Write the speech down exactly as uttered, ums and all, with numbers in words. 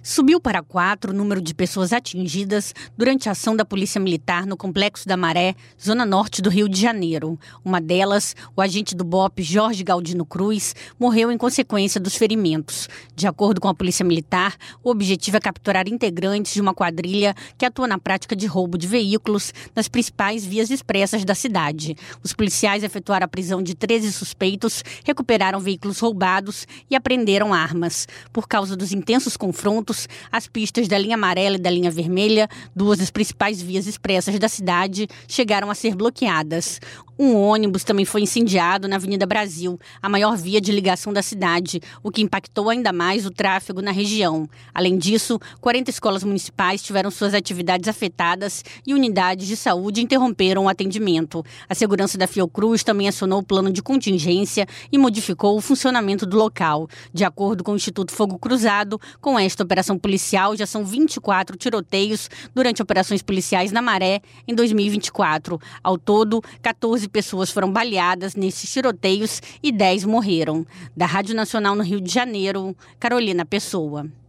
Subiu para quatro o número de pessoas atingidas durante a ação da Polícia Militar no Complexo da Maré, zona norte do Rio de Janeiro. Uma delas, o agente do B O P Jorge Galdino Cruz, morreu em consequência dos ferimentos. De acordo com a Polícia Militar, o objetivo é capturar integrantes de uma quadrilha que atua na prática de roubo de veículos nas principais vias expressas da cidade. Os policiais efetuaram a prisão de treze suspeitos, recuperaram veículos roubados e apreenderam armas. Por causa dos intensos confrontos, as pistas da linha amarela e da linha vermelha, duas das principais vias expressas da cidade, chegaram a ser bloqueadas. Um ônibus também foi incendiado na Avenida Brasil, a maior via de ligação da cidade, o que impactou ainda mais o tráfego na região. Além disso, quarenta escolas municipais tiveram suas atividades afetadas e unidades de saúde interromperam o atendimento. A segurança da Fiocruz também acionou o plano de contingência e modificou o funcionamento do local. De acordo com o Instituto Fogo Cruzado, com esta operação policial já são vinte e quatro tiroteios durante operações policiais na Maré em dois mil e vinte e quatro. Ao todo, quatorze pessoas foram baleadas nesses tiroteios e dez morreram. Da Rádio Nacional no Rio de Janeiro, Carolina Pessoa.